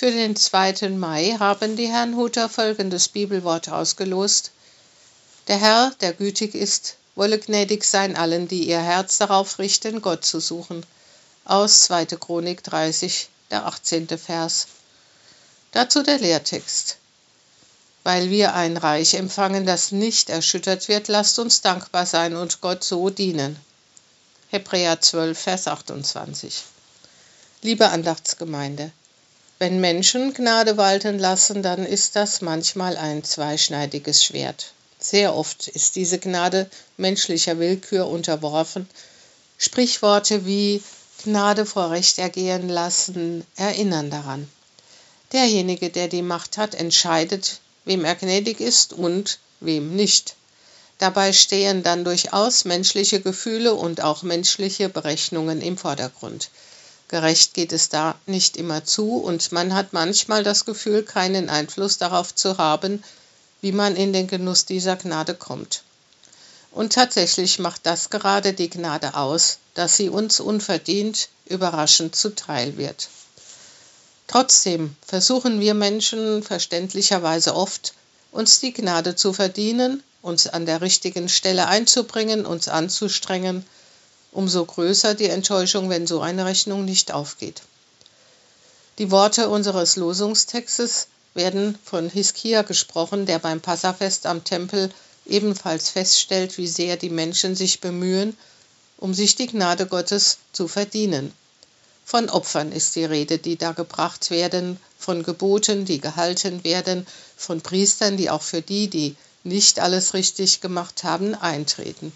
Für den 2. Mai haben die Herrnhuter folgendes Bibelwort ausgelost: Der Herr, der gütig ist, wolle gnädig sein allen, die ihr Herz darauf richten, Gott zu suchen. Aus 2. Chronik 30, der 18. Vers. Dazu der Lehrtext. Weil wir ein Reich empfangen, das nicht erschüttert wird, lasst uns dankbar sein und Gott so dienen. Hebräer 12, Vers 28. Liebe Andachtsgemeinde, wenn Menschen Gnade walten lassen, dann ist das manchmal ein zweischneidiges Schwert. Sehr oft ist diese Gnade menschlicher Willkür unterworfen. Sprichworte wie Gnade vor Recht ergehen lassen erinnern daran. Derjenige, der die Macht hat, entscheidet, wem er gnädig ist und wem nicht. Dabei stehen dann durchaus menschliche Gefühle und auch menschliche Berechnungen im Vordergrund. Gerecht geht es da nicht immer zu und man hat manchmal das Gefühl, keinen Einfluss darauf zu haben, wie man in den Genuss dieser Gnade kommt. Und tatsächlich macht das gerade die Gnade aus, dass sie uns unverdient, überraschend zuteil wird. Trotzdem versuchen wir Menschen verständlicherweise oft, uns die Gnade zu verdienen, uns an der richtigen Stelle einzubringen, uns anzustrengen. Umso größer die Enttäuschung, wenn so eine Rechnung nicht aufgeht. Die Worte unseres Losungstextes werden von Hiskia gesprochen, der beim Passafest am Tempel ebenfalls feststellt, wie sehr die Menschen sich bemühen, um sich die Gnade Gottes zu verdienen. Von Opfern ist die Rede, die da gebracht werden, von Geboten, die gehalten werden, von Priestern, die auch für die nicht alles richtig gemacht haben, eintreten.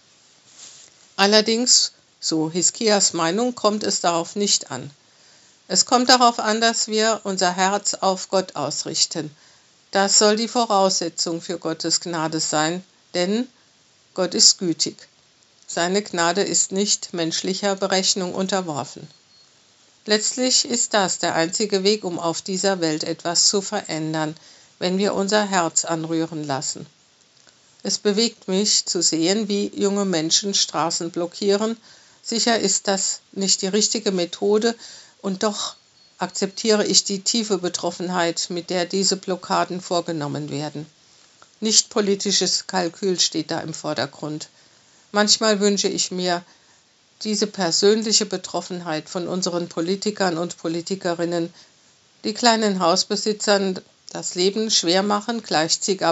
Allerdings, so Hiskias Meinung, kommt es darauf nicht an. Es kommt darauf an, dass wir unser Herz auf Gott ausrichten. Das soll die Voraussetzung für Gottes Gnade sein, denn Gott ist gütig. Seine Gnade ist nicht menschlicher Berechnung unterworfen. Letztlich ist das der einzige Weg, um auf dieser Welt etwas zu verändern, wenn wir unser Herz anrühren lassen. Es bewegt mich zu sehen, wie junge Menschen Straßen blockieren. Sicher ist das nicht die richtige Methode und doch akzeptiere ich die tiefe Betroffenheit, mit der diese Blockaden vorgenommen werden. Nicht politisches Kalkül steht da im Vordergrund. Manchmal wünsche ich mir, diese persönliche Betroffenheit von unseren Politikern und Politikerinnen, die kleinen Hausbesitzern das Leben schwer machen, gleichzeitig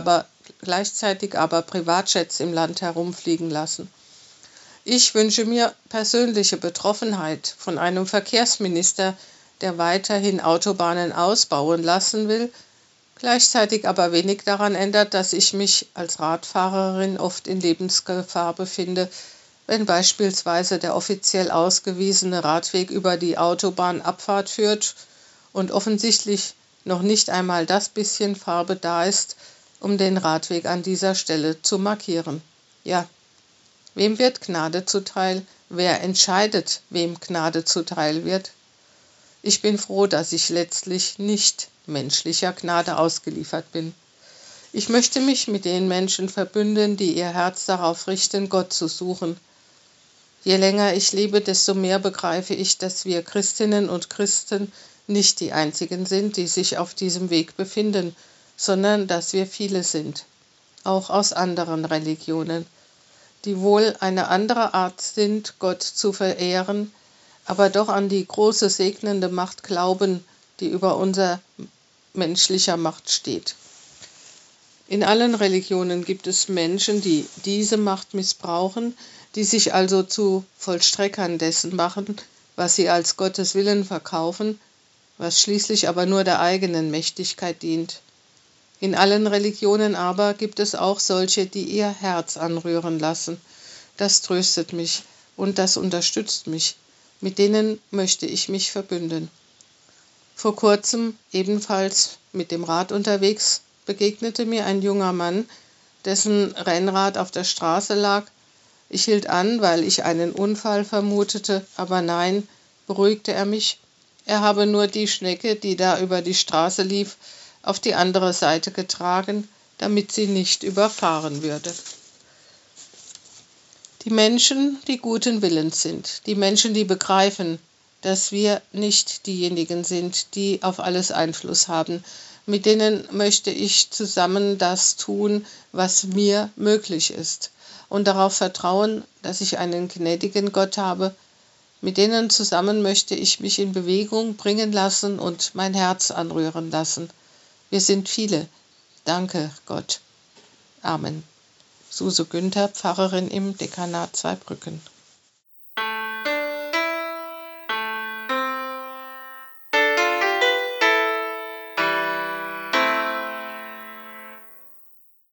aber Privatjets im Land herumfliegen lassen. Ich wünsche mir persönliche Betroffenheit von einem Verkehrsminister, der weiterhin Autobahnen ausbauen lassen will, gleichzeitig aber wenig daran ändert, dass ich mich als Radfahrerin oft in Lebensgefahr befinde, wenn beispielsweise der offiziell ausgewiesene Radweg über die Autobahnabfahrt führt und offensichtlich noch nicht einmal das bisschen Farbe da ist, um den Radweg an dieser Stelle zu markieren. Ja, wem wird Gnade zuteil? Wer entscheidet, wem Gnade zuteil wird? Ich bin froh, dass ich letztlich nicht menschlicher Gnade ausgeliefert bin. Ich möchte mich mit den Menschen verbünden, die ihr Herz darauf richten, Gott zu suchen. Je länger ich lebe, desto mehr begreife ich, dass wir Christinnen und Christen nicht die einzigen sind, die sich auf diesem Weg befinden, sondern dass wir viele sind, auch aus anderen Religionen, die wohl eine andere Art sind, Gott zu verehren, aber doch an die große segnende Macht glauben, die über unser menschlicher Macht steht. In allen Religionen gibt es Menschen, die diese Macht missbrauchen, die sich also zu Vollstreckern dessen machen, was sie als Gottes Willen verkaufen, was schließlich aber nur der eigenen Mächtigkeit dient. In allen Religionen aber gibt es auch solche, die ihr Herz anrühren lassen. Das tröstet mich und das unterstützt mich. Mit denen möchte ich mich verbünden. Vor kurzem, ebenfalls mit dem Rad unterwegs, begegnete mir ein junger Mann, dessen Rennrad auf der Straße lag. Ich hielt an, weil ich einen Unfall vermutete, aber nein, beruhigte er mich. Er habe nur die Schnecke, die da über die Straße lief, auf die andere Seite getragen, damit sie nicht überfahren würde. Die Menschen, die guten Willens sind, die Menschen, die begreifen, dass wir nicht diejenigen sind, die auf alles Einfluss haben. Mit denen möchte ich zusammen das tun, was mir möglich ist. Und darauf vertrauen, dass ich einen gnädigen Gott habe. Mit denen zusammen möchte ich mich in Bewegung bringen lassen und mein Herz anrühren lassen. Wir sind viele. Danke, Gott. Amen. Suse Günther, Pfarrerin im Dekanat Zweibrücken.